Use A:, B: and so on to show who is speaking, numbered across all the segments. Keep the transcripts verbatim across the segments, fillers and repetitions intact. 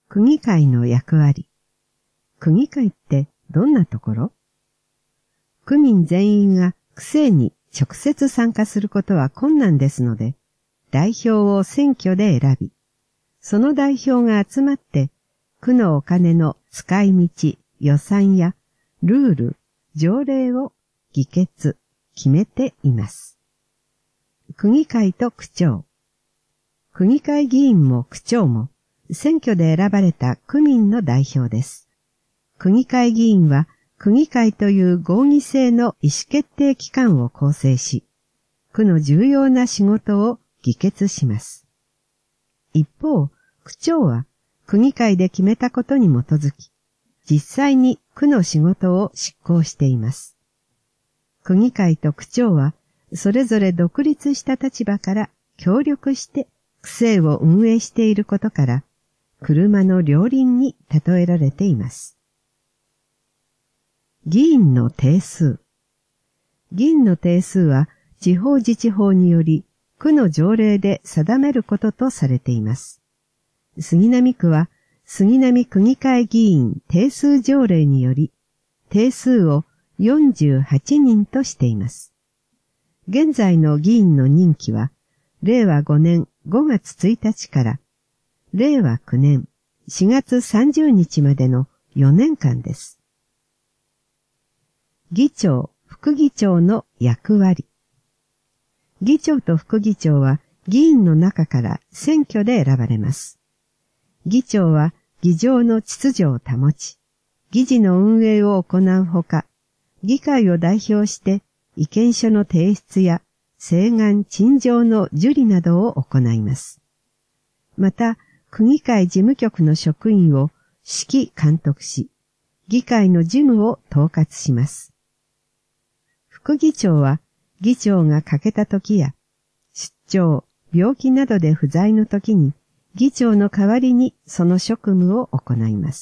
A: 区議会の役割。区議会ってどんなところ？区民全員が区政に直接参加することは困難ですので、代表を選挙で選び、その代表が集まって区のお金の使い道、予算やルール、条例を議決、決めています。区議会と区長。区議会議員も区長も選挙で選ばれた区民の代表です。区議会議員は区議会という合議制の意思決定機関を構成し、区の重要な仕事を議決します。一方、区長は区議会で決めたことに基づき、実際に区の仕事を執行しています。区議会と区長はそれぞれ独立した立場から協力して区政を運営していることから、車の両輪に例えられています。議員の定数。議員の定数は地方自治法により区の条例で定めることとされています。杉並区は杉並区議会議員定数条例により定数をよんじゅうはちにんとしています。現在の議員の任期はれいわごねんごがつついたちかられいわきゅうねんしがつさんじゅうにちまでのよねんかんです。議長、副議長の役割。議長と副議長は議員の中から選挙で選ばれます。議長は議場の秩序を保ち、議事の運営を行うほか、議会を代表して意見書の提出や請願陳情の受理などを行います。また、区議会事務局の職員を指揮監督し、議会の事務を統括します。副議長は議長が欠けた時や出張、病気などで不在の時に議長の代わりにその職務を行います。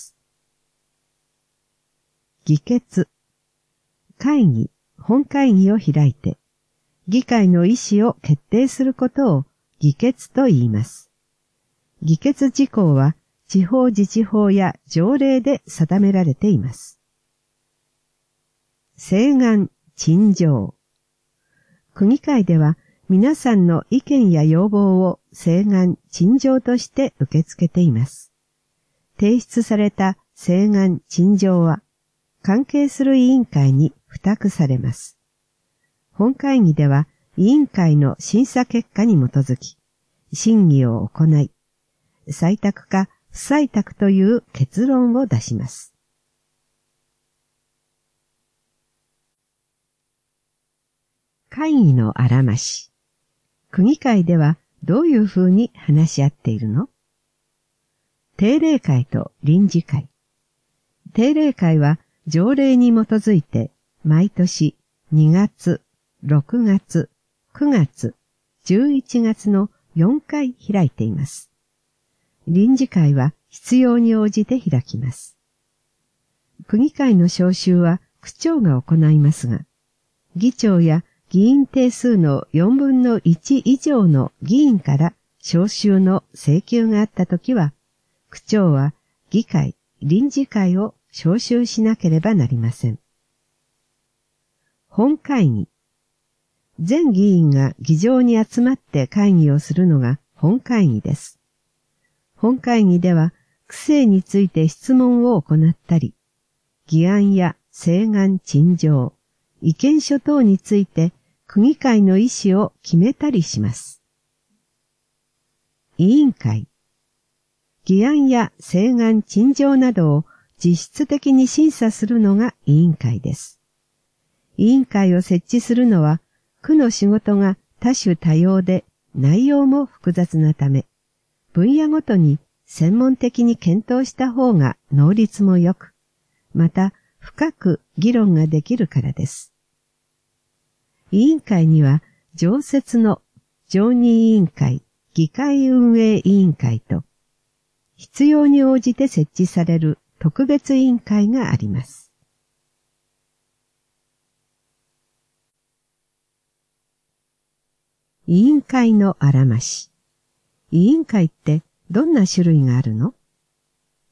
A: 議決。会議、本会議を開いて議会の意思を決定することを議決と言います。議決事項は地方自治法や条例で定められています。請願、陳情。区議会では皆さんの意見や要望を請願、陳情として受け付けています。提出された請願、陳情は関係する委員会に付託されます。本会議では委員会の審査結果に基づき審議を行い、採択か不採択という結論を出します。会議のあらまし。区議会ではどういうふうに話し合っているの？定例会と臨時会。定例会は条例に基づいて毎年にがつ、ろくがつ、くがつ、じゅういちがつのよんかい開いています。臨時会は必要に応じて開きます。区議会の招集は区長が行いますが、議長や議員定数のよんぶんのいち以上の議員から招集の請求があったときは、区長は議会、臨時会を招集しなければなりません。本会議。全議員が議場に集まって会議をするのが本会議です。本会議では、区政について質問を行ったり、議案や請願陳情、意見書等について区議会の意思を決めたりします。委員会。議案や請願陳情などを実質的に審査するのが委員会です。委員会を設置するのは、区の仕事が多種多様で内容も複雑なため、分野ごとに専門的に検討した方が能率も良く、また深く議論ができるからです。委員会には常設の常任委員会、議会運営委員会と、必要に応じて設置される特別委員会があります。委員会のあらまし。委員会ってどんな種類があるの？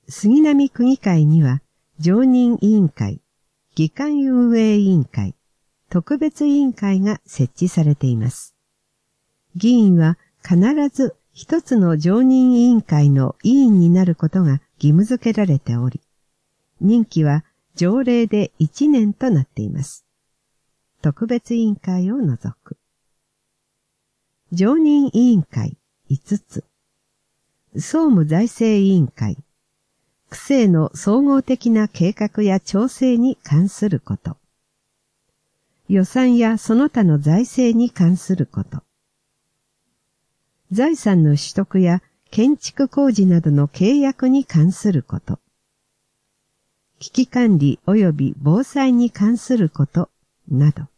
A: 杉並区議会には常任委員会、議会運営委員会、特別委員会が設置されています。議員は必ず一つの常任委員会の委員になることが義務付けられており、任期は条例でいちねんとなっています。特別委員会を除く。常任委員会いつつ。総務財政委員会。区政の総合的な計画や調整に関すること。予算やその他の財政に関すること。財産の取得や建築工事などの契約に関すること。危機管理及び防災に関することなど。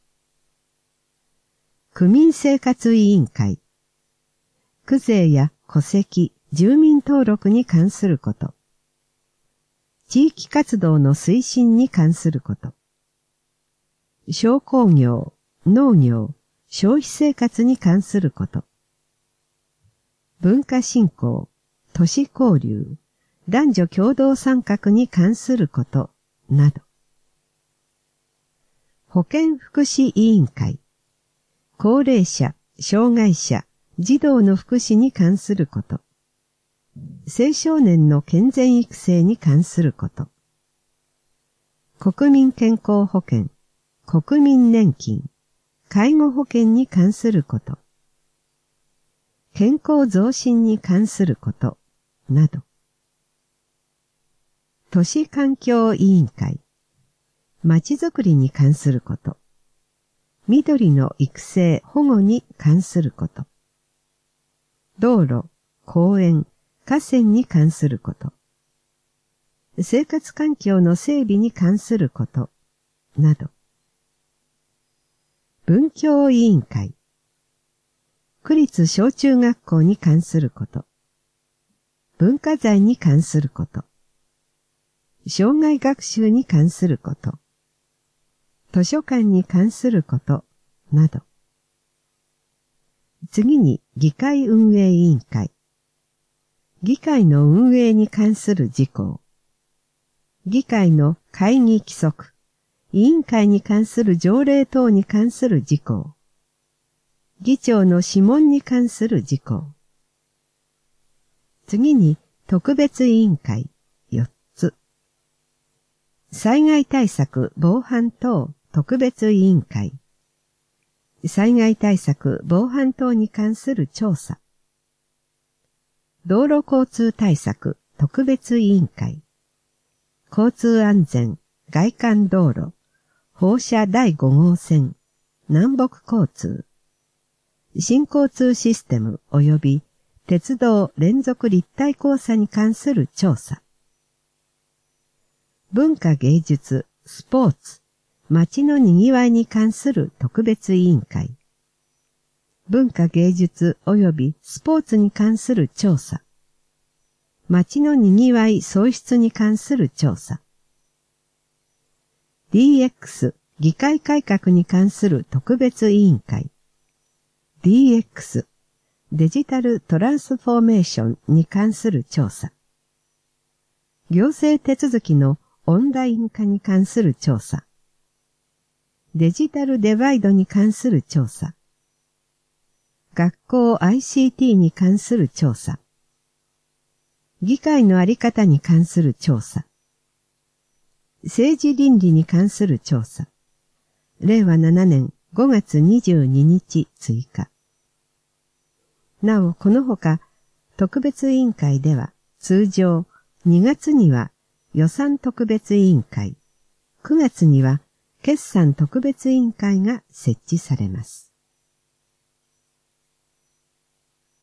A: 区民生活委員会。区税や戸籍、住民登録に関すること。地域活動の推進に関すること。商工業、農業、消費生活に関すること。文化振興、都市交流、男女共同参画に関することなど。保健福祉委員会。高齢者、障害者、児童の福祉に関すること。青少年の健全育成に関すること。国民健康保険、国民年金、介護保険に関すること。健康増進に関することなど。都市環境委員会、まちづくりに関すること。緑の育成・保護に関すること。道路、公園、河川に関すること。生活環境の整備に関すること、など。文教委員会。区立小中学校に関すること。文化財に関すること。障害学習に関すること。図書館に関すること、など。次に議会運営委員会。議会の運営に関する事項。議会の会議規則、委員会に関する条例等に関する事項。議長の諮問に関する事項。次に特別委員会よっつ。災害対策防犯等特別委員会。災害対策防犯等に関する調査。道路交通対策特別委員会。交通安全、外環道路、放射だいご号線、南北交通。新交通システム及び鉄道連続立体交差に関する調査。文化芸術、スポーツ、街のにぎわいに関する特別委員会。文化芸術及びスポーツに関する調査。街のにぎわい創出に関する調査。ディーエックス 議会改革に関する特別委員会。ディーエックス デジタルトランスフォーメーションに関する調査。行政手続きのオンライン化に関する調査。デジタルデバイドに関する調査。学校 アイシーティー に関する調査。議会のあり方に関する調査。政治倫理に関する調査。れいわななねんごがつにじゅうににち追加。なお、このほか、特別委員会では、通常、にがつには予算特別委員会、くがつには決算特別委員会が設置されます。